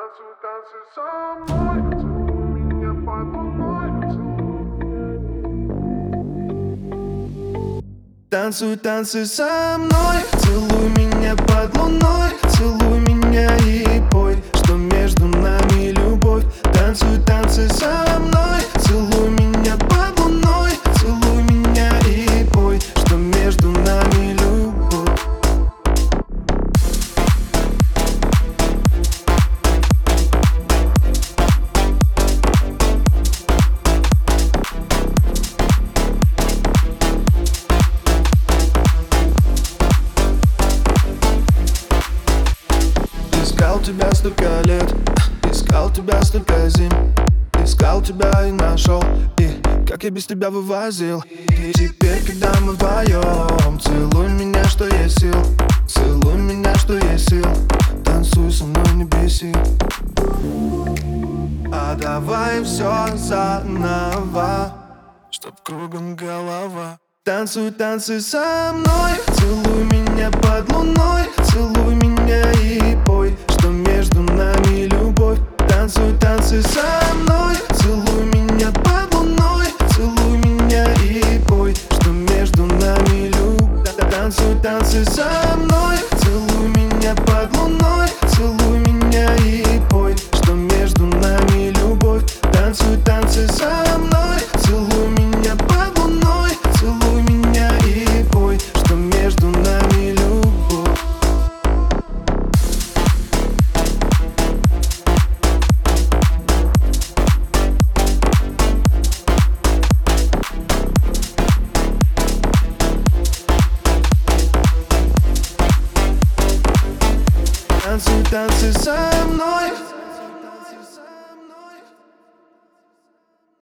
Танцуй, танцуй со мной, целуй меня под луной, Танцуй, танцуй со мной, целуй меня под луной, целуй меня и пой, что между нами любовь. Танцуй, танцуй со мной, целуй меня под луной, целуй меня и пой, что между нами любовь. Искал тебя столько лет, искал тебя столько зим, искал тебя и нашел, и как я без тебя вывозил. И теперь, когда мы вдвоем, целуй меня, что есть сил, целуй меня, что есть сил, танцуй со мной, не беси. А давай все заново, чтоб кругом голова. Танцуй, танцуй со мной, целуй меня под луной, целуй меня и пой,